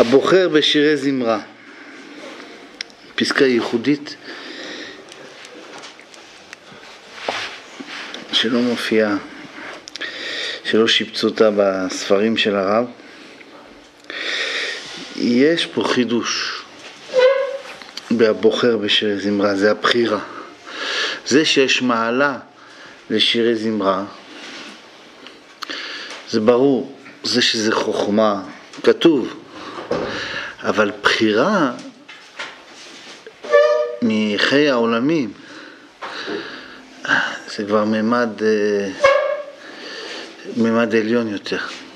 הבוחר בשירי זמרה, פסקה ייחודית שלא מופיעה, שלא שיפצו אותה בספרים של הרב. יש פה חידוש בבוחר בשירי זמרה, זה הבחירה. זה שיש מעלה לשירי זמרה, זה ברור, זה שזה חוכמה, כתוב, אבל בחירה מחיי העולמים זה כבר ממד עליון יותר.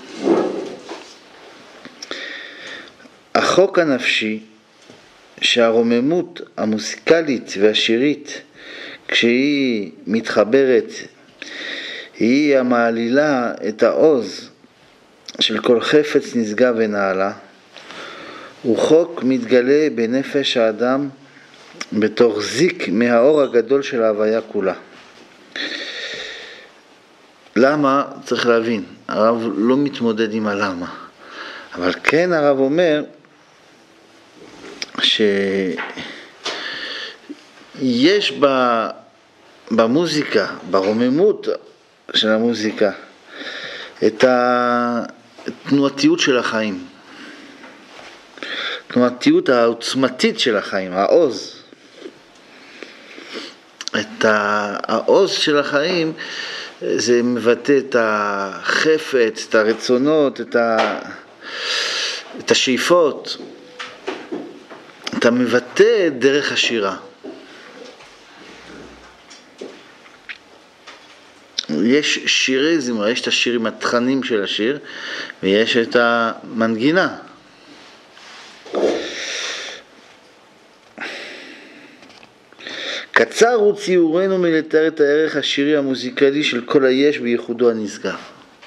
החוק הנפשי שהרוממות המוסיקלית והשירית כשהיא מתחברת היא המעלילה את העוז של כל חפץ נשגב ונעלה, הוא חוק מתגלה בנפש האדם בתוך זיק מהאור הגדול של ההוויה כולה. למה? צריך להבין, הרב לא מתמודד עם הלמה, אבל כן הרב אומר שיש במוזיקה, ברוממות של המוזיקה, את התנועתיות של החיים, התנועתיות העוצמתית של החיים, העוז. את העוז של החיים זה מבטא את החפץ, את הרצונות, את השאיפות. אתה מבטא דרך השירה. יש שירי זמרה, יש את השירים, התכנים של השיר, ויש את המנגינה. קצר הוא ציורנו מלתאר את הערך השירי המוזיקלי של כל היש בייחודו הנשגב.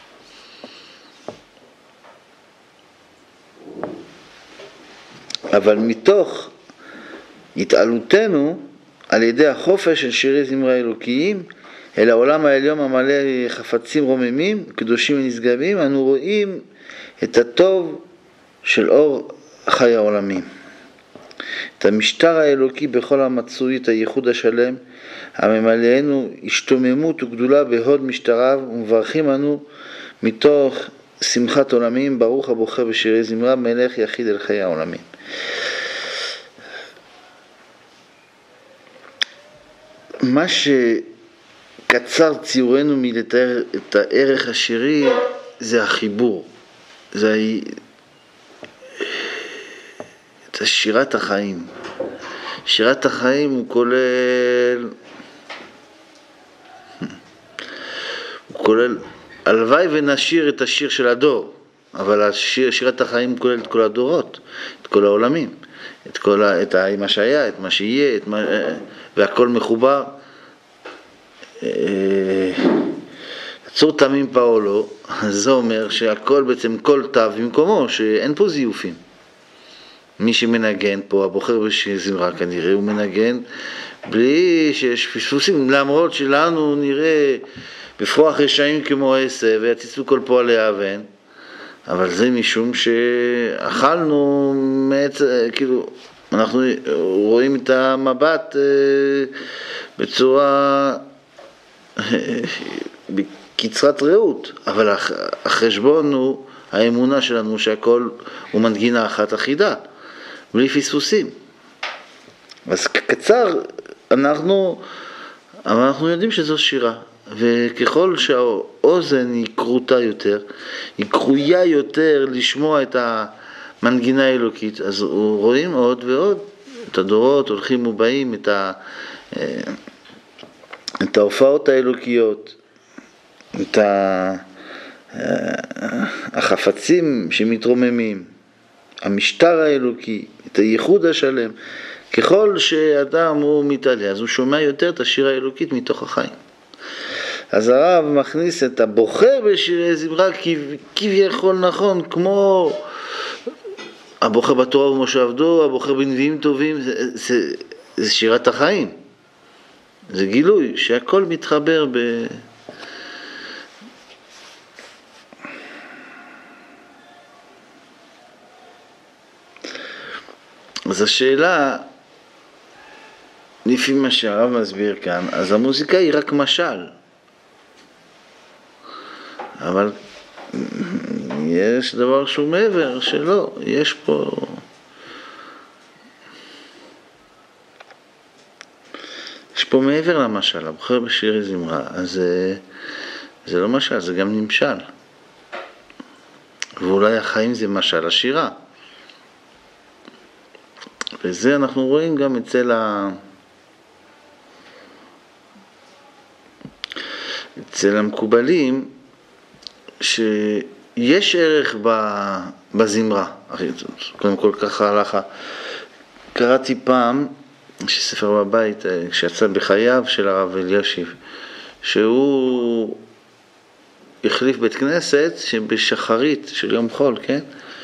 אבל מתוך התעלותנו על ידי החופש של שירי זמרה אלוקיים אל העולם העליון המלא חפצים רוממים, קדושים ונשגבים, אנו רואים את הטוב של אור חי העולמים. את המשטר האלוקי בכל המצוי, את הייחוד השלם, הממלאנו השתוממות וגדולה בהוד משטריו, ומברכים אנו מתוך שמחת עולמים, ברוך הבוחר בשירי זמרה, מלך יחיד אל חיי העולמים. מה שקצר ציורנו מלתאר את הערך השירי זה החיבור, זה את שירת החיים. שירת החיים הוא כולל הלוואי ונשיר את השיר של הדור, אבל שירת החיים כולל את כל הדורות, את כל העולמים, את מה שהיה, את מה שיהיה, והכל מחובר. צור תמים פאולו, זה אומר שהכל בעצם כל תו במקומו, שאין פה זיופים. מי שמנגן פה, הבוחר בשיר זמרה כנראה, הוא מנגן בלי שיש פספוסים, למרות שלנו נראה בפרוח רשעים כמו עשב ויציצו כל פועלי האבן, אבל זה משום שאכלנו כאילו אנחנו רואים את המבט בצורה בקצרת ראות, אבל החשבון הוא האמונה שלנו שהכל הוא מנגינה אחת אחידה בלי פספוסים. אז קצר אנחנו יודעים שזו שירה, וככל שהאוזן היא קרוטה יותר, היא קרויה יותר לשמוע את המנגינה האלוקית, אז רואים עוד ועוד את הדורות הולכים ובאים, את ההופעות האלוקיות, את החפצים שמתרוממים, המשטר האלוקי, את הייחוד השלם. ככל שאדם הוא מתעלה, אז הוא שומע יותר את השיר האלוקית מתוך החיים. אז הרב מכניס את הבוחר בשירי זמרה כביכול נכון, כמו הבוחר בתורה ומשה עבדו, הבוחר בנביאים טובים, זה שירת החיים. זה גילוי שהכל מתחבר אז השאלה, לפי מה שהרב מסביר כאן, אז המוזיקה היא רק משל. אבל יש דבר שהוא מעבר, שלא, יש פה... יש פה מעבר למשל, הבוחר בשירי זמרה, אז זה לא משל, זה גם נמשל. ואולי החיים זה משל השירה. וזה אנחנו רואים גם אצל המקובלים, שיש ערך בזמרה. קודם כל ככה הלכה. קראתי פעם, שספר בבית, כשיצא בחייו של הרב אלישיב, שהוא החליף בית כנסת שבשחרית של יום חול, כן?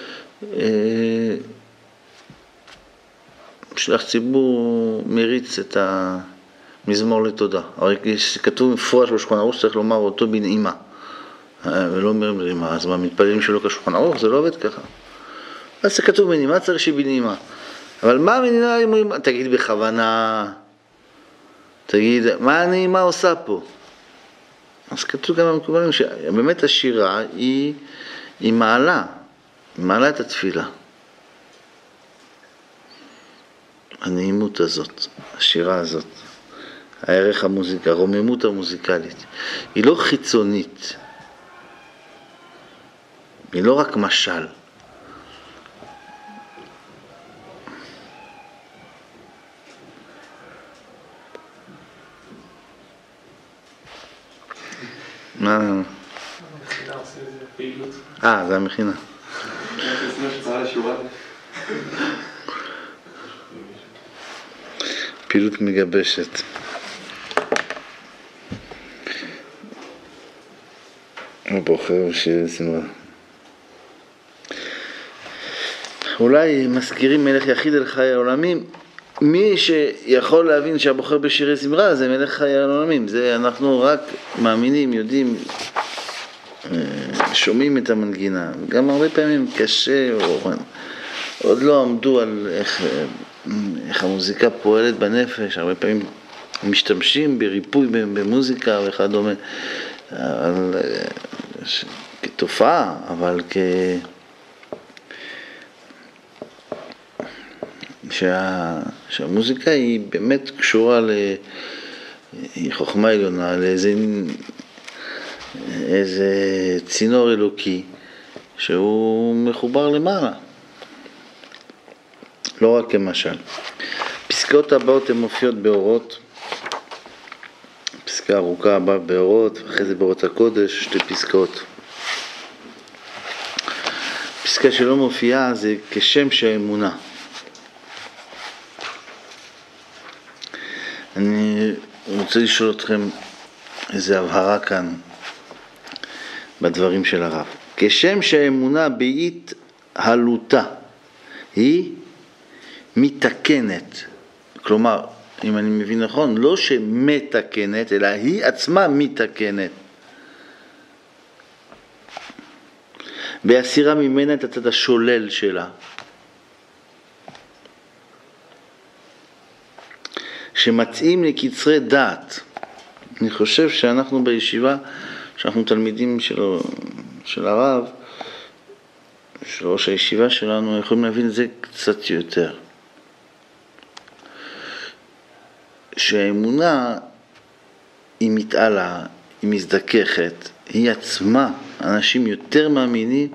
שלח ציבור מריץ את המזמור לתודה. הרי כתוב מפורש בשולחן ערוך שצריך לומר אותו בנעימה, ולא אומרים בנעימה. אז מה, מתפללים שלא כשולחן ערוך? זה לא עובד ככה. אז זה כתוב בנעימה, צריך שבנעימה. אבל מה המנהימה אומרים? תגיד בכוונה, תגיד, מה הנעימה עושה פה? אז כתוב גם במקובלים שבאמת השירה היא מעלה את התפילה. הנעימות הזאת, השירה הזאת, הערך המוזיקה, הרוממות המוזיקלית, היא לא חיצונית, היא לא רק משל. מה? המכינה עושה איזה פעילות. זה המכינה. פעילות מגבשת. הבוחר שזמרה. אולי מזכירים מלך יחיד אל חיי העולמים. מי שיכול להבין שהבוחר בשירי זמרה זה מלך חיי העולמים. זה אנחנו רק מאמינים, יודעים, שומעים את המנגינה. גם הרבה פעמים קשה, עוד לא עמדו על איך המוזיקה פועלת בנפש. הרבה פעמים משתמשים בריפוי במוזיקה וכדומה. כתופעה, אבל שהמוזיקה היא באמת קשורה לחוכמה עליונה, לאיזה צינור אלוקי שהוא מחובר למעלה, לא רק כמשל. פסקאות הבאות הן מופיעות באורות, פסקה ארוכה הבאה באורות, ואחרי זה באורות הקודש, שתי פסקאות. פסקה שלא מופיעה זה כשם שהאמונה. אני רוצה לשאול אתכם איזו הבהרה כאן בדברים של הרב. כשם שהאמונה באית הלוטה היא מתקנת, כלומר, אם אני מבין נכון, לא שמתקנת, אלא היא עצמה מתקנת. בהסירה ממנה את הצד השולל שלה. שמתאים לקצרי דעת. אני חושב שאנחנו בישיבה, שאנחנו תלמידים של הרב, של ראש הישיבה שלנו, יכולים להבין את זה קצת יותר. שהאמונה היא מתעלה, היא מזדככת, היא עצמה. אנשים יותר מאמינים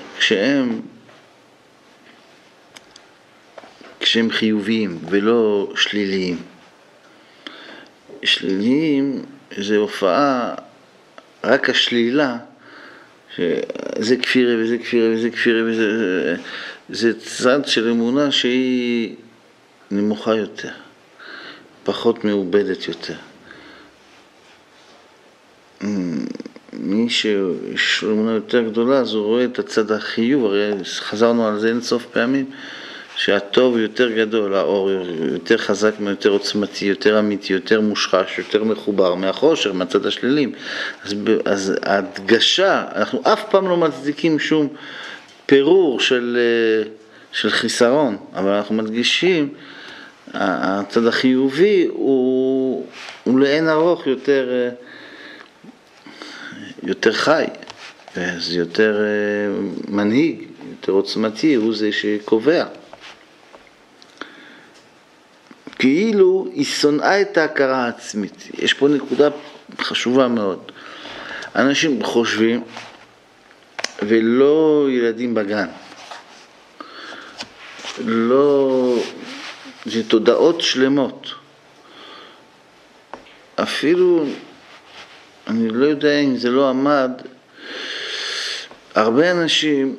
כשהם חיוביים ולא שליליים. שליליים זה הופעה, רק השלילה, שזה כפירה וזה כפירה וזה כפירה וזה, זה צד של אמונה שהיא נמוכה יותר, פחות מעובדת יותר. מי שיש לו אמונה יותר גדולה, אז הוא רואה את הצד החיוב, הרי חזרנו על זה אין סוף פעמים, שהטוב יותר גדול, האור יותר חזק, יותר עוצמתי, יותר אמיתי, יותר מושחש, יותר מחובר מהחושר, מהצד השלילים. אז ההדגשה, אנחנו אף פעם לא מצדיקים שום פירור של חיסרון, אבל אנחנו מדגישים, הצד החיובי הוא לאין ארוך יותר חי, זה יותר מנהיג, יותר עוצמתי, הוא זה שקובע. כאילו היא שונאה את ההכרה העצמית. יש פה נקודה חשובה מאוד. אנשים חושבים, ולא ילדים בגן, לא, זה תודעות שלמות. אפילו, אני לא יודע אם זה לא עמד, הרבה אנשים,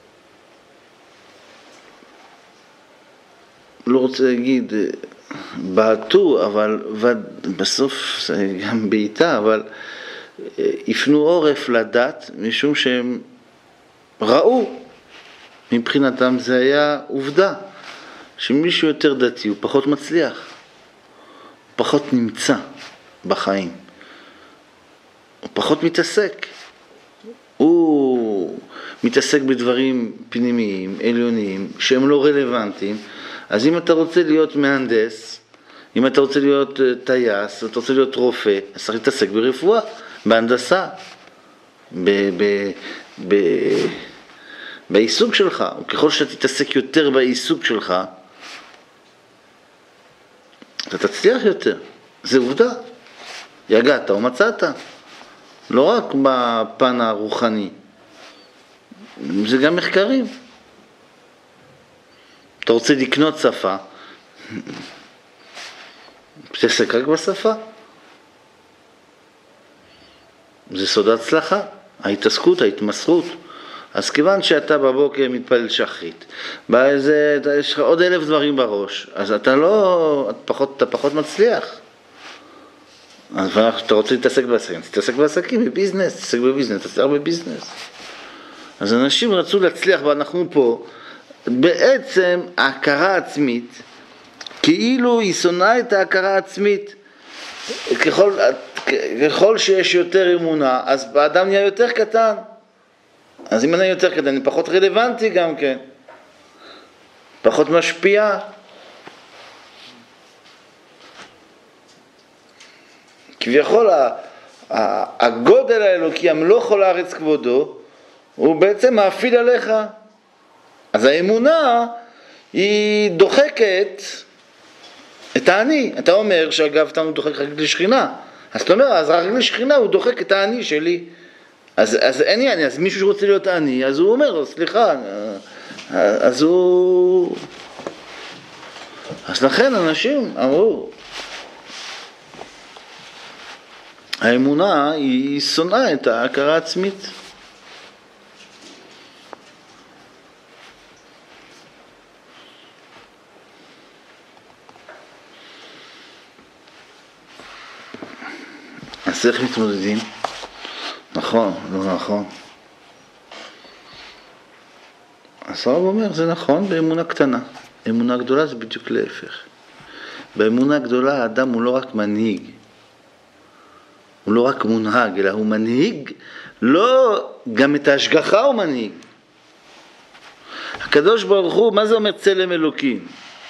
לא רוצה להגיד, בעטו, אבל בסוף זה גם בעיטה, אבל הפנו עורף לדת, משום שהם ראו, מבחינתם זה היה עובדה, שמישהו יותר דתי הוא פחות מצליח, הוא פחות נמצא בחיים, הוא פחות מתעסק, הוא מתעסק בדברים פנימיים, עליוניים, שהם לא רלוונטיים. אז אם אתה רוצה להיות מהנדס, אם אתה רוצה להיות טייס, אתה רוצה להיות רופא, אז צריך להתעסק ברפואה, בהנדסה, בעיסוק שלך. וככל שאתה תתעסק יותר בעיסוק שלך, אתה תצליח יותר. זה עובדה. יגעת או מצאת. לא רק בפן הרוחני. זה גם מחקרים. אתה רוצה לקנות שפה, תתעסק רק בשפה. זה סוד ההצלחה, ההתעסקות, ההתמסרות. אז כיוון שאתה בבוקר מתפלל שחרית, יש לך עוד 1000 דברים בראש, אז אתה פחות מצליח. אז אתה רוצה להתעסק בעסקים, תתעסק בעסקים, בביזנס, תתעסק בביזנס, תתעסק בביזנס. אז אנשים רצו להצליח, ואנחנו פה, בעצם ההכרה העצמית, כאילו היא שונאה את ההכרה העצמית. ככל שיש יותר אמונה, אז האדם נהיה יותר קטן. אז אם אני יותר קטן, אני פחות רלוונטי גם כן. פחות משפיע. כביכול הגודל האלוקי, המלוך על הארץ כבודו, הוא בעצם מאפיל עליך. אז האמונה היא דוחקת את האני. אתה אומר שאגב אתה דוחק רק לשכינה, אז אתה אומר, אז רק לשכינה הוא דוחק את האני שלי. אז אין לי אני, אז מישהו שרוצה להיות האני, אז הוא אומר, סליחה, אז הוא... אז לכן אנשים אמרו, האמונה היא שונאה את ההכרה העצמית. אז איך מתמודדים? נכון, לא נכון. אז הרב אומר, זה נכון באמונה קטנה. אמונה גדולה זה בדיוק להפך. באמונה גדולה האדם הוא לא רק מנהיג, הוא לא רק מונהג, אלא הוא מנהיג, לא גם את ההשגחה הוא מנהיג. הקדוש ברוך הוא, מה זה אומר צלם אלוקים?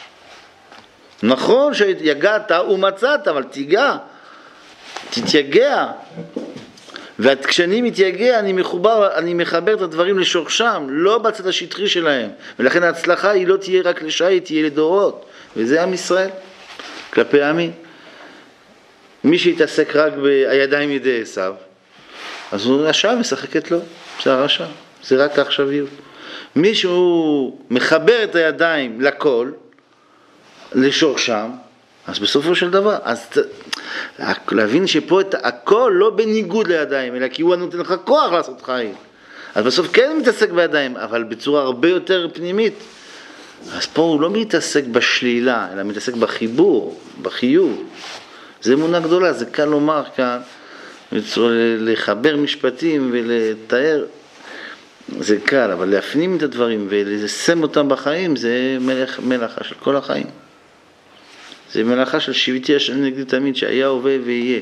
נכון שיגעת ומצאת, אבל תיגע, תתייגע. וכשאני מתייגע, אני מחבר את הדברים לשורשם, לא בצד השטחי שלהם. ולכן ההצלחה היא לא תהיה רק לשעה, תהיה לדורות. וזה עם ישראל, כלפי עמים. מי שיתעסק רק בידיים ידי עשיו, אז הוא רשע משחקת לו, זה הרשע, זה רק העכשוויות. מי שהוא מחבר את הידיים לכל, לשורשם, אז בסופו של דבר, אז להבין שפה את הכל לא בניגוד לידיים, אלא כי הוא נותן לך כוח לעשות חיים. אז בסוף כן מתעסק בידיים, אבל בצורה הרבה יותר פנימית. אז פה הוא לא מתעסק בשלילה, אלא מתעסק בחיבור, בחיוב. זה אמונה גדולה, זה קל לומר כאן, לחבר משפטים ולתאר, זה קל, אבל להפנים את הדברים ולשם אותם בחיים, זה מלאכה של כל החיים. זה מלאכה של שיביתי השם נגדי תמיד, שהיה הווה ויהיה.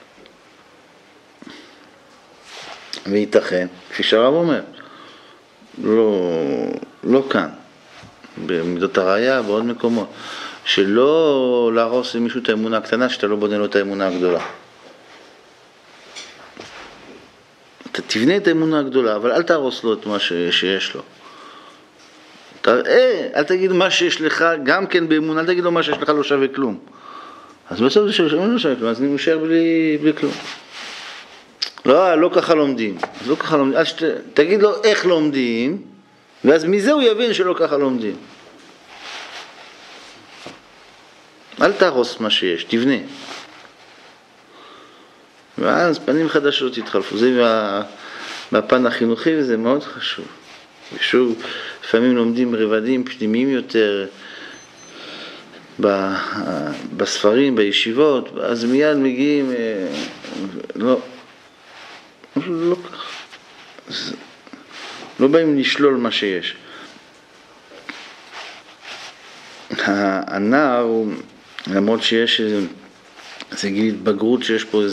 וייתכן, כפי שהרב אומר, לא כאן, במידות הראייה, בעוד מקומות, שלא להרוס למישהו את האמונה הקטנה, שאתה לא בונה לו את האמונה הגדולה. אתה תבנה את האמונה הגדולה, אבל אל תהרוס לו את מה שיש לו. אל תגיד מה שיש לך, גם כן באמונה, אל תגיד לו מה שיש לך לא שווה כלום. אז בסוף זה לא שווה כלום, אז אני נשאר בלי כלום. לא ככה לומדים. לא ככה לומדים. אז תגיד לו איך לומדים, ואז מזה הוא יבין שלא ככה לומדים. אל תהרוס מה שיש, תבנה. ואז פנים חדשות יתחלפו. זה בפן החינוכי, וזה מאוד חשוב. ושוב, לפעמים לומדים רבדים פנימיים יותר בספרים, בישיבות, אז מיד מגיעים, לא כך. לא באים לשלול מה שיש. הנער הוא, למרות שיש איזה גיל התבגרות, שיש פה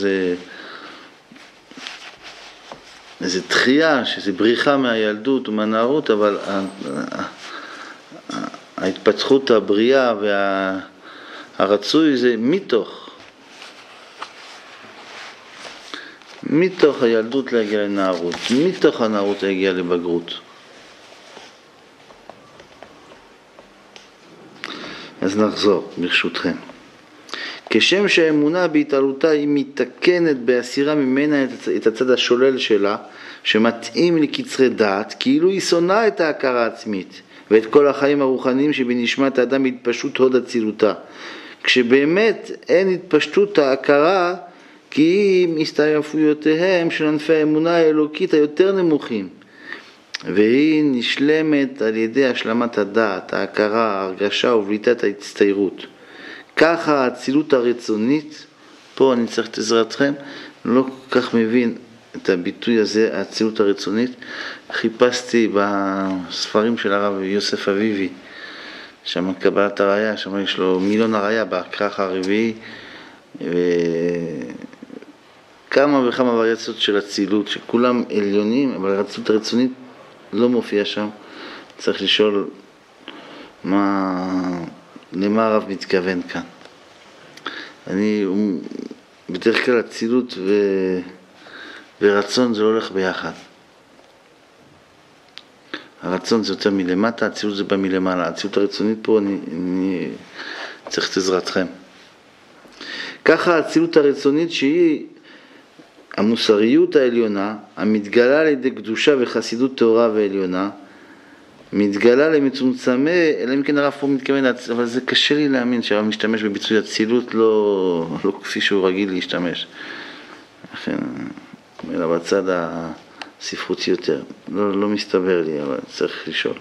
איזה דחייה, שזה בריחה מהילדות ומהנערות, אבל ההתפתחות הבריאה והרצוי זה מתוך הילדות להגיע לנערות, מתוך הנערות להגיע לבגרות. אז נחזור, ברשותכם. כשם שהאמונה בהתעלותה היא מתקנת בהסירה ממנה את הצד השולל שלה, שמתאים לקצרי דעת, כאילו היא שונאה את ההכרה העצמית, ואת כל החיים הרוחניים שבנשמת האדם בהתפשטות הוד אצילותה. כשבאמת אין התפשטות ההכרה, כי אם הסתעפויותיהם של ענפי האמונה האלוקית היותר נמוכים, והיא נשלמת על ידי השלמת הדעת, ההכרה, ההרגשה ובליטת ההצטיירות. ככה האצילות הרצונית, פה אני צריך את עזרתכם, לא כל כך מבין את הביטוי הזה, האצילות הרצונית. חיפשתי בספרים של הרב יוסף אביבי, שם קבלת הראייה, שם יש לו מילון הראייה בהכרח הרביעי, וכמה וכמה וריאציות של אצילות, שכולם עליונים, אבל האצילות הרצונית לא מופיע שם. צריך לשאול למה הרב מתכוון כאן. בדרך כלל אצילות ורצון זה לא הולך ביחד. הרצון זה יותר מלמטה, האצילות זה בא מלמעלה. האצילות הרצונית פה אני צריך את עזרתכם. ככה האצילות הרצונית שהיא המוסריות העליונה, המתגלה על ידי קדושה וחסידות טהורה ועליונה, מתגלה למצומצמי, אלא אם כן הרב פה מתכוון, אבל זה קשה לי להאמין שהרב משתמש בביצוי אצילות לא כפי שהוא רגיל להשתמש. לכן, אלא בצד הספרותי יותר. לא מסתבר לי, אבל צריך לשאול.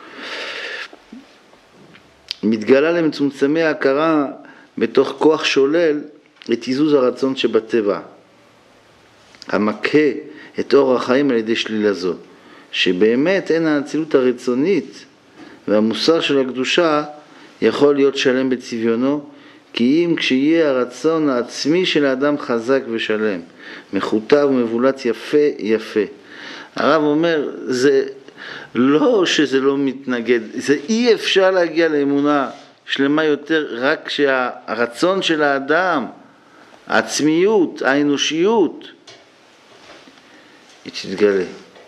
מתגלה למצומצמי ההכרה בתוך כוח שולל את איזוז הרצון שבטבע, המכה את אור החיים על ידי שלילה זו, שבאמת אין האצילות הרצונית והמוסר של הקדושה יכול להיות שלם בצביונו, כי אם כשיהיה הרצון העצמי של האדם חזק ושלם, מחוטב ומבולץ יפה. הרב אומר, זה לא שזה לא מתנגד, זה אי אפשר להגיע לאמונה שלמה יותר רק כשהרצון של האדם, העצמיות, האנושיות, היא תתגלה.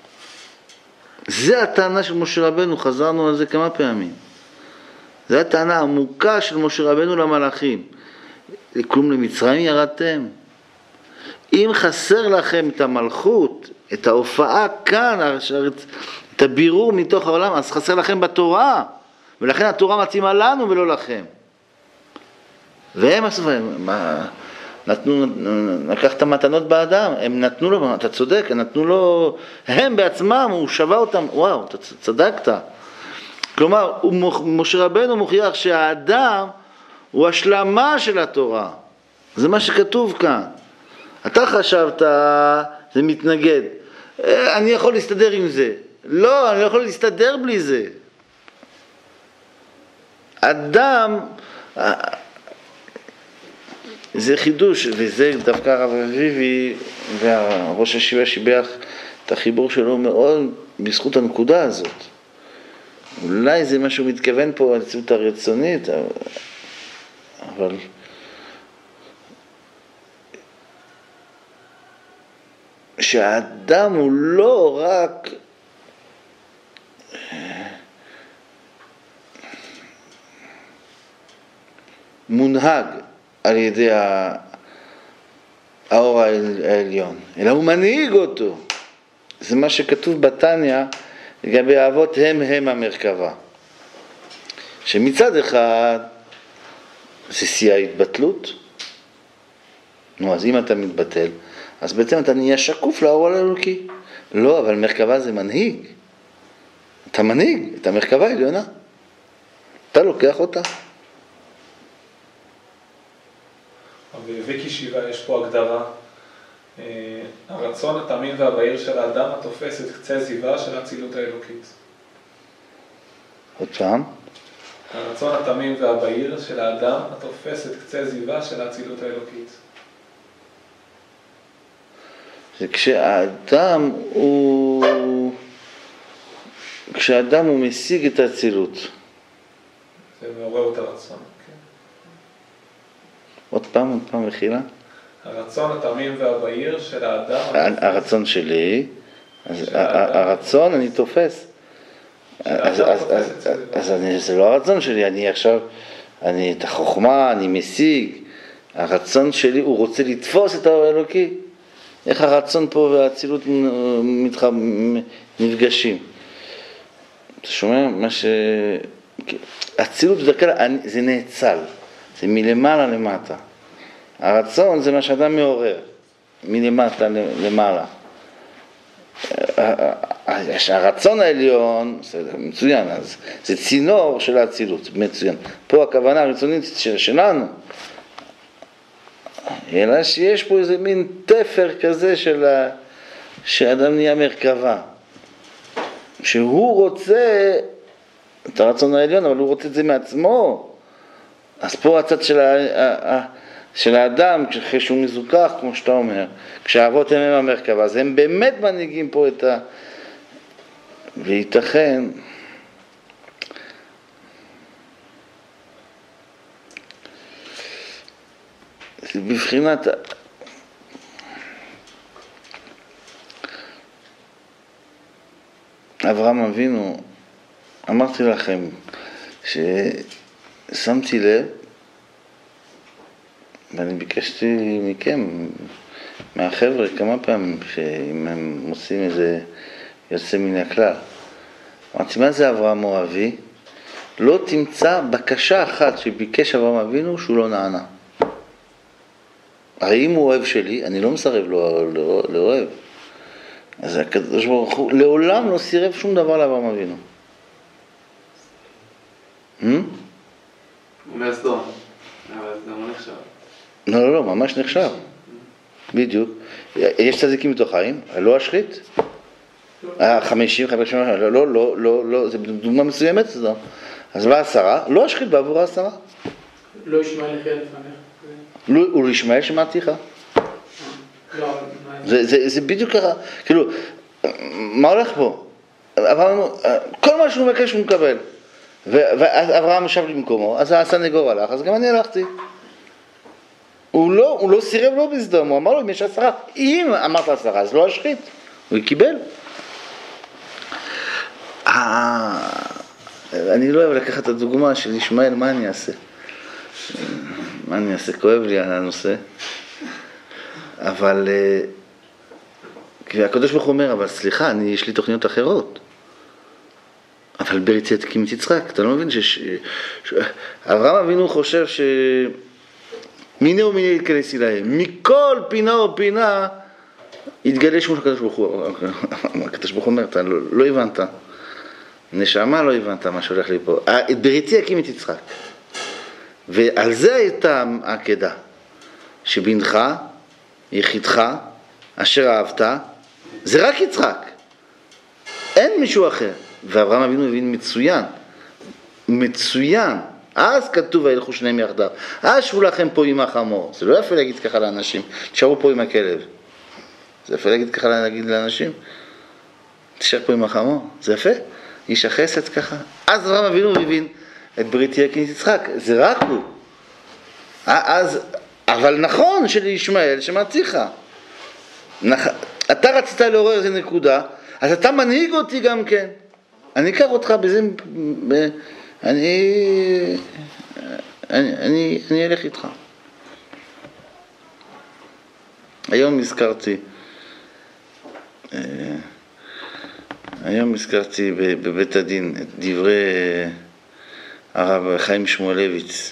זה הטענה של משה רבנו, חזרנו על זה כמה פעמים. זה הטענה העמוקה של משה רבנו למלאכים. כלום למצרים ירדתם. אם חסר לכם את המלכות, את ההופעה כאן, את הבירור מתוך העולם, אז חסר לכם בתורה. ולכן התורה מתאימה לנו ולא לכם. והם עשו, לקח את המתנות באדם, הם נתנו לו, אתה צודק, הם נתנו לו, הם בעצמם, הוא שווה אותם, וואו, אתה צדקת. כלומר, משה רבנו מוכיח שהאדם הוא השלמה של התורה. זה מה שכתוב כאן. אתה חשבת, זה מתנגד. אני יכול להסתדר עם זה. לא, אני לא יכול להסתדר בלי זה. אדם, זה חידוש, וזה דווקא הרב אביבי והראש הישיבה שיבח את החיבור שלו מאוד בזכות הנקודה הזאת. אולי זה מה שהוא מתכוון פה על המציאות הרצונית, אבל שהאדם הוא לא רק מונהג על ידי האור העליון, אלא הוא מנהיג אותו. זה מה שכתוב בתניא לגבי האבות הם המרכבה. שמצד אחד זה שיא ההתבטלות. נו, אז אם אתה מתבטל, אז בעצם אתה נהיה שקוף לאור האלוקי. לא, אבל מרכבה זה מנהיג. אתה מנהיג את המרכבה העליונה. אתה לוקח אותה. בויקי שיבה יש פה הגדרה. הרצון התמים והבהיר של האדם התופס את קצה זיווה של האצילות האלוקית. עוד פעם. הרצון התמים והבהיר של האדם התופס את קצה זיווה של האצילות האלוקית. זה כשאדם הוא משיג את האצילות. זה מעורר את הרצון. כן. עוד פעם, מחילה. הרצון התמים והבהיר של האדם... הרצון שלי, אז הרצון אני תופס. אז זה לא הרצון שלי, אני עכשיו, את החוכמה, אני משיג. הרצון שלי, הוא רוצה לתפוס את האור האלוקי. איך הרצון פה והאצילות נפגשים. אתה שומע? מה האצילות בדרך כלל זה נאצל, זה מלמעלה למטה. הרצון זה מה שאדם מעורר, מלמטה למעלה. הרצון העליון, מצוין, אז זה צינור של האצילות, מצוין. פה הכוונה הרצונית שלנו, אלא שיש פה איזה מין תפר כזה שאדם נהיה מרכבה. שהוא רוצה את הרצון העליון, אבל הוא רוצה את זה מעצמו. אז פה הצד של האדם, אחרי שהוא מזוכח, כמו שאתה אומר, כשהאבות הם המרכבה, אז הם באמת מנהיגים פה את וייתכן, בבחינת אברהם אבינו, אמרתי לכם ששמתי לב, ואני ביקשתי מכם, מהחבר'ה, כמה פעמים, שאם הם עושים איזה יוצא מן הכלל. אמרתי, מה זה אברהם אוהבי? לא תמצא בקשה אחת שביקש אברהם אבינו שהוא לא נענה. הרי אם הוא אוהב שלי, אני לא מסרב לאוהב. אז הקדוש ברוך הוא לעולם לא סירב שום דבר לאברהם אבינו. הוא אומר סדום, אבל זה לא נחשב. לא, ממש נחשב. בדיוק. יש צדיקים מתוך חיים, לא אשחית. 50, לא, זה דוגמה מסוימת, אז בא 10, לא אשחית בעבור 10. לא ישמעאל יחיה לפניך. הוא ישמעאל שמעתיך. זה בדיוק ככה, כאילו, מה הולך פה? כל מה שהוא מבקש הוא מקבל. ואז אברהם ישב למקומו, אז הסנגור הלך, אז גם אני הלכתי. הוא לא סירב לו בסדום, הוא אמר לו אם יש 10, אם אמרת 10 אז לא אשחית, הוא קיבל. אני לא אוהב לקחת את הדוגמה של ישמעאל, מה אני אעשה? כואב לי על הנושא. אבל הקדוש ברוך הוא אומר, אבל סליחה, יש לי תוכניות אחרות. אבל בריצת כמת יצחק, אתה לא מבין אברהם אבינו חושב מיני ומיני יתכנס אליהם, מכל פינה ופינה יתגלה שמו של הקדוש ברוך הוא. הקדוש ברוך הוא אומר, אתה לא הבנת, נשמה לא הבנת מה שהולך לי פה. בריתי הקים את יצחק, ועל זה הייתה העקדה, שבנך, יחידך, אשר אהבת, זה רק יצחק, אין מישהו אחר. ואברהם אבינו הבין מצוין, אז כתוב וילכו שניהם יחדיו, אז שבו לכם פה עם החמור. זה לא יפה להגיד ככה לאנשים, תשארו פה עם הכלב. זה יפה להגיד ככה להגיד לאנשים. תשאר פה עם החמור, זה יפה, איש החסד ככה. אז אברהם אבינו הבין את ברית יהיה יצחק, זה רק הוא. אבל נכון שלישמעאל שמציך. אתה רצית לעורר איזה נקודה, אז אתה מנהיג אותי גם כן. אני אקח אותך בזה, אני אלך איתך. היום הזכרתי בבית הדין את דברי הרב חיים שמואלביץ,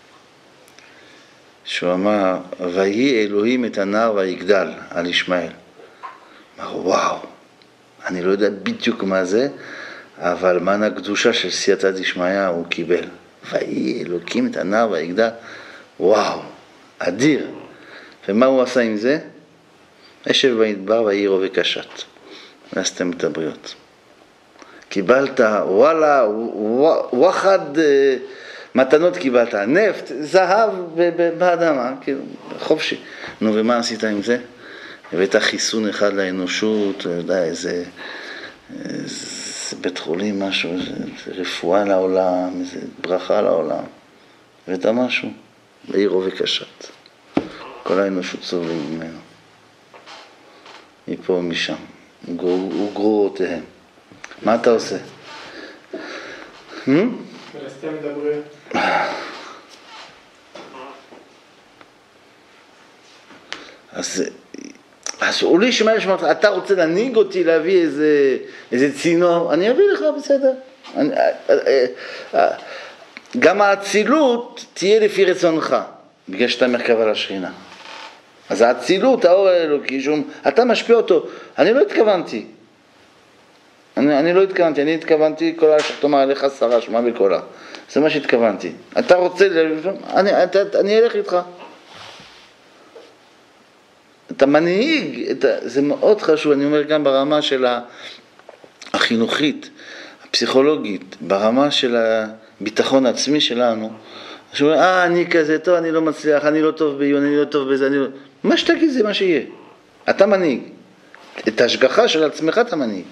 שהוא אמר, ויהי אלוהים את הנער ויגדל על ישמעאל. אמר, וואו, אני לא יודע בדיוק מה זה, אבל מן הקדושה של סייעתא דשמיא הוא קיבל. ויהי אלוקים את הנער ויגדל, וואו, אדיר. ומה הוא עשה עם זה? ישב במדבר ויהי רובה קשת. נסתם את הבריות. קיבלת, וואלה, וואחד מתנות קיבלת, נפט, זהב באדמה, כאילו, חופשי. נו, ומה עשית עם זה? הבאת חיסון אחד לאנושות, אתה יודע, איזה בית חולים, משהו, איזה רפואה לעולם, איזה ברכה לעולם. הבאת משהו, ויהי רובה קשת. כל האנושות סובלים ממנו. מפה ומשם. וגרורותיהם. מה אתה עושה? ולסתם מדברים. אז אולי שמע שאומרת, אתה רוצה להנהיג אותי להביא איזה צינור, אני אביא לך, בסדר. גם האצילות תהיה לפי רצונך, בגלל שאתה מרכב על השכינה. אז האצילות, האור האלוקי, אתה משפיע אותו. אני לא התכוונתי, אני התכוונתי כל השך תאמר עליך שרה שמע בקולה. זה מה שהתכוונתי. אתה רוצה, אני אלך איתך. אתה מנהיג, זה מאוד חשוב, אני אומר גם ברמה של החינוכית, הפסיכולוגית, ברמה של הביטחון העצמי שלנו, שאומר, אני כזה טוב, אני לא מצליח, אני לא טוב בעיון, אני לא טוב בזה, אני לא... מה שתגיד זה מה שיהיה. אתה מנהיג. את ההשגחה של עצמך אתה מנהיג.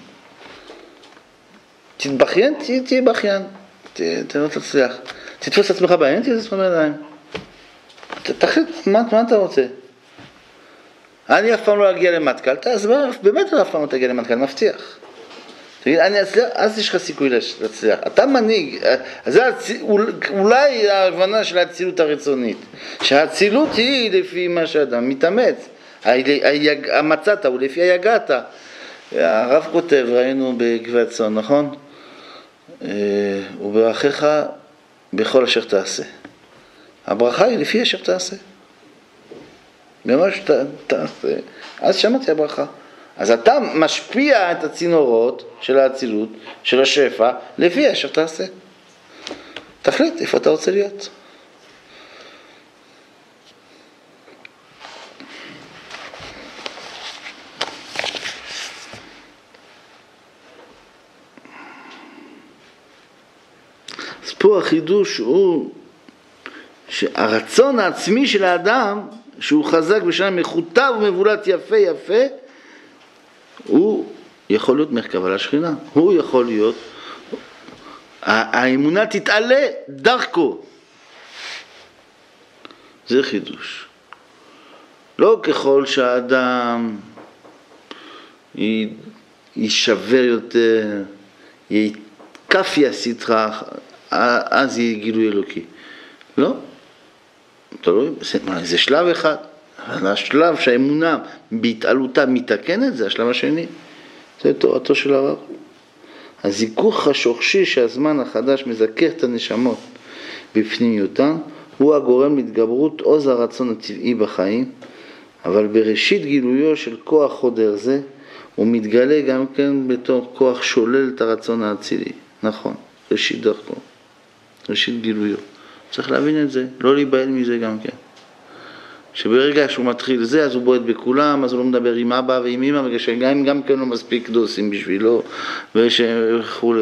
תתבכיין, תהיה בכיין. אתה לא תצליח. תתפוס את עצמך בעין, תתפוס את עצמך בידיים. תחליט, מה אתה רוצה? אני אף פעם לא אגיע למטכ"ל, אז באמת אף פעם לא תגיע למטכ"ל, מבטיח. תגיד, אני אצליח, אז יש לך סיכוי להצליח. אתה מנהיג, זה אולי ההבנה של האצילות הרצונית. שהאצילות היא לפי מה שאדם מתאמץ. המצאת הוא לפי היגעת. הרב כותב, ראינו בגבעת צאן, נכון? וברכך בכל אשר תעשה. הברכה היא לפי אשר תעשה. במה שתעשה, אז שמעתי הברכה. אז אתה משפיע את הצינורות של האצילות, של השפע, לפי אשר תעשה. תחליט איפה אתה רוצה להיות. אז פה החידוש הוא שהרצון העצמי של האדם, שהוא חזק ושלם מחוטב ומבולט יפה יפה, הוא יכול להיות מרכב על השכינה, הוא יכול להיות, האמונה תתעלה דרכו. זה חידוש. לא ככל שהאדם יישבר יותר, כף יסיתך, אז יהיה גילוי אלוקי. לא. זה שלב אחד. השלב שהאמונה בהתעלותה מתקנת, זה השלב השני. זה תורתו של הרב. הזיכוך השורשי שהזמן החדש מזכך את הנשמות בפנימיותן, הוא הגורם להתגברות עוז הרצון הטבעי בחיים, אבל בראשית גילויו של כוח חודר זה, הוא מתגלה גם כן בתור כוח שולל את הרצון האצילי. נכון, ראשית דרכו, ראשית גילויו. צריך להבין את זה, לא להיבהל מזה גם כן. שברגע שהוא מתחיל זה, אז הוא בועט בכולם, אז הוא לא מדבר עם אבא ועם אמא, בגלל שגם כן לא מספיק דוסים בשבילו, וכו'.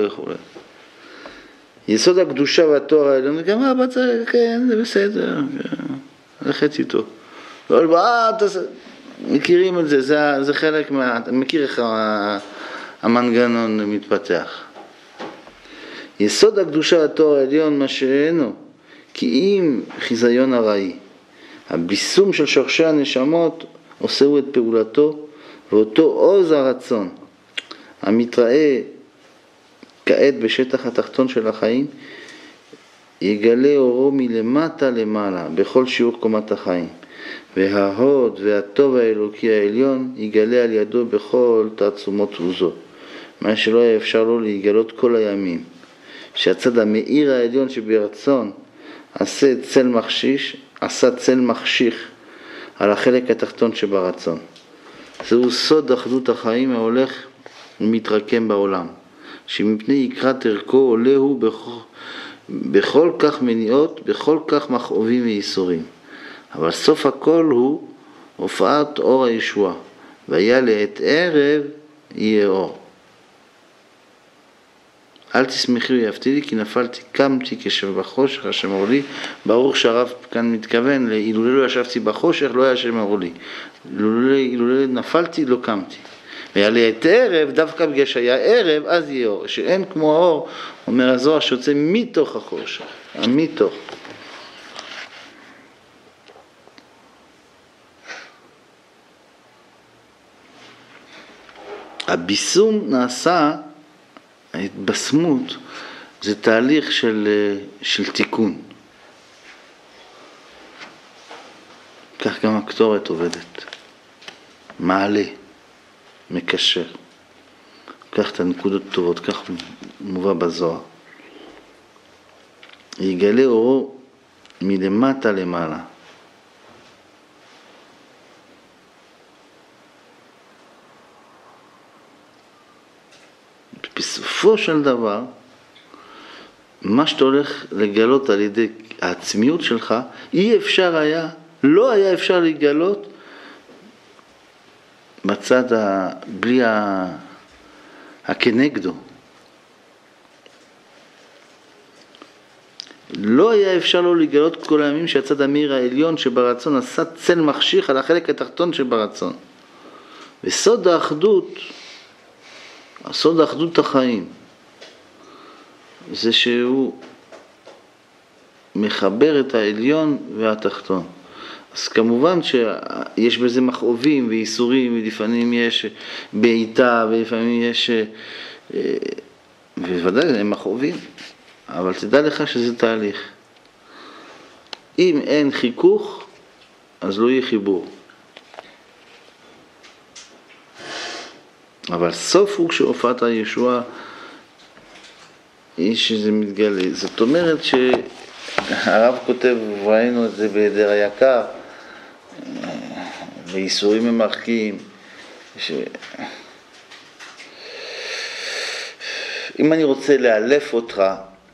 יסוד הקדושה והתואר העליון, גם אבא צריך, כן, זה בסדר, לחץ איתו. מכירים את זה, זה חלק מכיר איך המנגנון מתפתח. יסוד הקדושה התואר העליון מה שאינו, כי אם חיזיון הראי, הביסום של שורשי הנשמות עושהו את פעולתו, ואותו עוז הרצון המתראה כעת בשטח התחתון של החיים, יגלה אורו מלמטה למעלה בכל שיעור קומת החיים, וההוד והטוב האלוקי העליון יגלה על ידו בכל תעצומות עוזו, מה שלא היה אפשר לו להיגלות כל הימים, שהצד המאיר העליון שברצון עשה צל מחשיך על החלק התחתון שברצון. זהו סוד אחדות החיים ההולך ומתרקם בעולם, שמפני יקרת ערכו עולה הוא בכל כך מניעות, בכל כך מכאובים וייסורים. אבל סוף הכל הוא הופעת אור הישועה, והיה לעת ערב יהיה אור. אל תשמחי ויפתי לי כי נפלתי קמתי כשב בחושך השם אור לי. ברור שהרב כאן מתכוון לאילולא לא ישבתי בחושך לא היה השם אור לי, אילולא נפלתי לא קמתי. והיה לעת ערב, דווקא בגלל שהיה ערב אז יהיה אור, שאין כמו האור, אומר הזוהר, שיוצא מתוך החושך, מתוך. הביסום נעשה, ההתבשמות, זה תהליך של תיקון. כך גם הקטורת עובדת. מעלה, מקשר. כך את הנקודות טובות, כך מובא בזוהר. יגלה אורו מלמטה למעלה. בסופו של דבר, מה שאתה הולך לגלות על ידי העצמיות שלך, לא היה אפשר לגלות בצד בלי הכנגדו. לא היה אפשר לו לגלות כל הימים שהצד המאיר העליון שברצון עשה צל מחשיך על החלק התחתון שברצון. וסוד האחדות, סוד האחדות החיים, זה שהוא מחבר את העליון והתחתון. אז כמובן שיש בזה מכאובים וייסורים, ולפעמים יש בעיטה, ולפעמים יש, ובוודאי הם מכאובים, אבל תדע לך שזה תהליך. אם אין חיכוך, אז לא יהיה חיבור. אבל סוף הוא כשהופעת הישועה, היא שזה מתגלה. זאת אומרת שהרב כותב, ראינו את זה בהיעדר היקר, וייסורים ממרקים, אם אני רוצה לאלף אותך,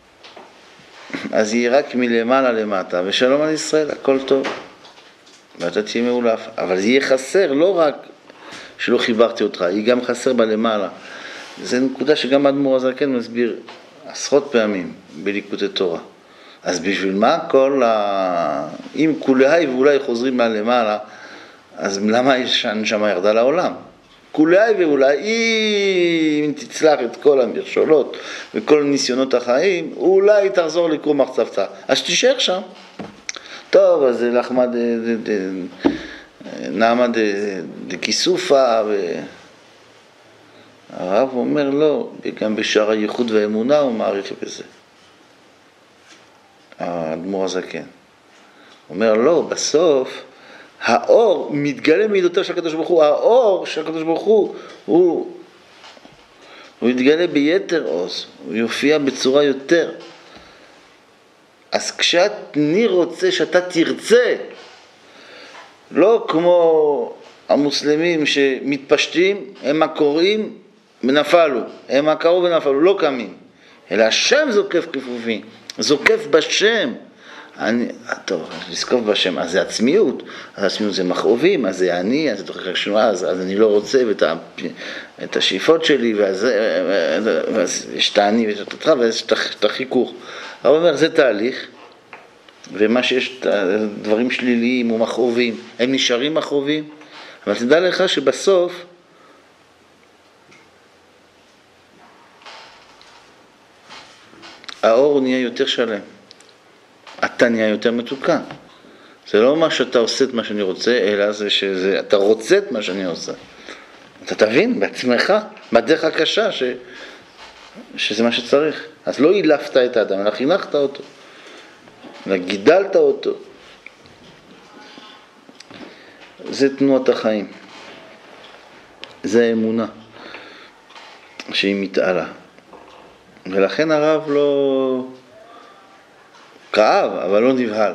אז יהיה רק מלמעלה למטה, ושלום על ישראל, הכל טוב, ואתה תהיה מאולף. אבל זה יהיה חסר, לא רק שלא חיברתי אותך, היא גם חסר בלמעלה. זו נקודה שגם אדמו"ר הזקן מסביר עשרות פעמים בליקוטי תורה. אז בשביל מה אם כולי ואולי חוזרים מהלמעלה, אז למה הנשמה ירדה לעולם? כולי ואולי אם תצלח את כל המכשולות וכל ניסיונות החיים, אולי תחזור לקרוא מחצבתה. אז תישאר שם. טוב, אז לחמה נעמה דכיסופה, הרב אומר לא, גם בשער הייחוד והאמונה הוא מעריך בזה. האדמו"ר הזקן אומר לא, בסוף האור מתגלה מידותיו של הקדוש ברוך הוא. האור של הקדוש ברוך הוא יתגלה ביתר עוז, הוא יופיע בצורה יותר. אז כשאני רוצה שאתה תרצה, לא כמו המוסלמים שמתפשטים, הם הקוראים ונפלו, הם הקראו ונפלו, לא קמים, אלא השם זוקף כפופים, זוקף בשם. טוב, לזקוף בשם, אז זה עצמיות, אז עצמיות זה מכאובים, אז זה אני, אז אני לא רוצה את השאיפות שלי, ואז יש את אני ויש את החיכוך. אבל אומר, זה תהליך, ומה שיש דברים שליליים ומכאובים, הם נשארים מכאובים, אבל תדע לך שבסוף האור נהיה יותר שלם. אתה נהיה יותר מתוקן. זה לא מה שאתה עושה את מה שאני רוצה, אלא זה שאתה רוצה את מה שאני עושה. אתה תבין בעצמך, בדרך הקשה, שזה מה שצריך. אז לא אילפת את האדם, אלא חינכת אותו, אלא גידלת אותו. זה תנועת החיים. זה האמונה שהיא מתעלה. ולכן הרב לא כאב, אבל לא נבהל.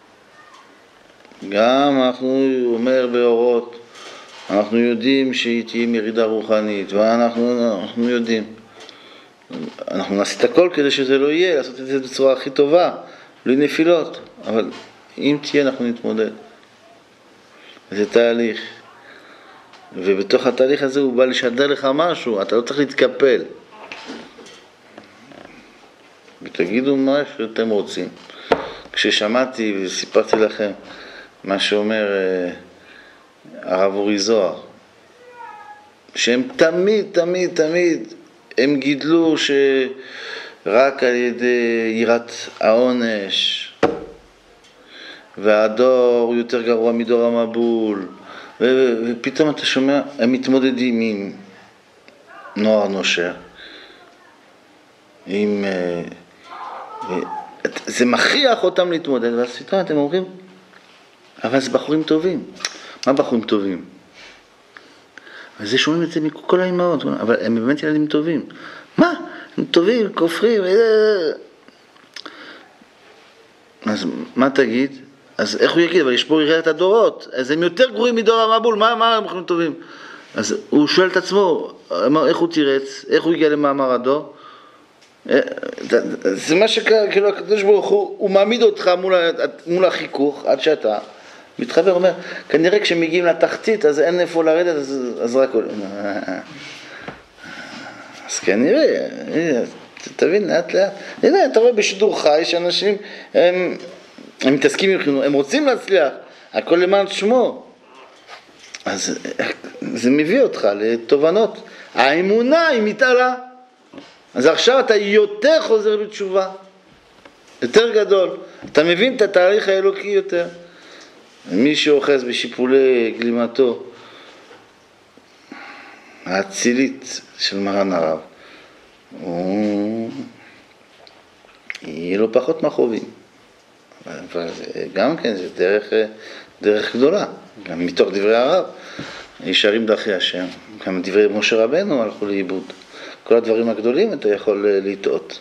גם אנחנו אומר באורות, אנחנו יודעים שהיא תהיה מרידה רוחנית, ואנחנו יודעים. אנחנו נעשה את הכל כדי שזה לא יהיה, לעשות את זה בצורה הכי טובה, בלי נפילות. אבל אם תהיה, אנחנו נתמודד. זה תהליך. ובתוך התהליך הזה הוא בא לשדר לך משהו, אתה לא צריך להתקפל. ותגידו מה שאתם רוצים. כששמעתי וסיפרתי לכם מה שאומר הרב אורי זוהר, שהם תמיד הם גידלו שרק על ידי יראת העונש, והדור הוא יותר גרוע מדור המבול, ופתאום אתה שומע, הם מתמודדים עם נוער נושר, עם זה מכריח אותם להתמודד, ואז פתאום אתם אומרים, אבל זה בחורים טובים. מה בחורים טובים? וזה שומעים את זה מכל האימהות, אבל הם באמת ילדים טובים. מה? הם טובים, כופרים. אז מה תגיד? אז איך הוא יגיד? אבל יש פה יראת הדורות, אז הם יותר גרועים מדור המבול, מה הם בחורים טובים? אז הוא שואל את עצמו, איך הוא תירץ? איך הוא הגיע למאמר הדור? זה מה שקרה, כאילו הקדוש ברוך הוא מעמיד אותך מול החיכוך עד שאתה מתחבר, אומר, כנראה כשמגיעים לתחתית אז אין איפה לרדת, אז רק עולים. אז כנראה, תבין לאט לאט. הנה, אתה רואה בשידור חי שאנשים הם מתעסקים עם חינוך, הם רוצים להצליח, הכל למען שמו. אז זה מביא אותך לתובנות. האמונה היא מתעלה. אז עכשיו אתה יותר חוזר בתשובה, יותר גדול, אתה מבין את התהליך האלוקי יותר. מי שאוחז בשיפולי גלימתו האצילית של מרן הרב, יהיה לו פחות מחובים. אבל גם כן זה דרך גדולה, גם מתוך דברי הרב, ישרים דרכי השם, גם דברי משה רבנו הלכו לאיבוד. כל הדברים הגדולים אתה יכול לטעות.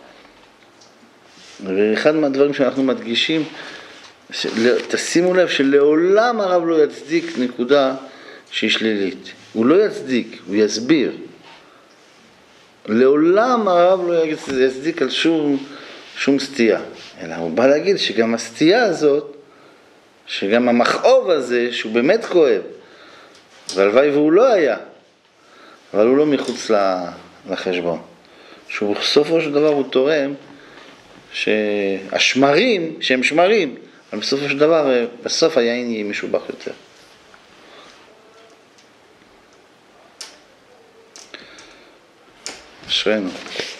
ואחד מהדברים שאנחנו מדגישים, תשימו לב שלעולם הרב לא יצדיק נקודה שהיא שלילית. הוא לא יצדיק, הוא יסביר. לעולם הרב לא יצדיק על שום סטייה. אלא הוא בא להגיד שגם הסטייה הזאת, שגם המכאוב הזה, שהוא באמת כואב, והלוואי והוא לא היה, אבל הוא לא מחוץ לחשבון. שהוא בסופו של דבר הוא תורם שהשמרים, שהם שמרים, אבל בסופו של דבר, בסוף היין יהיה משובח יותר. אשרינו.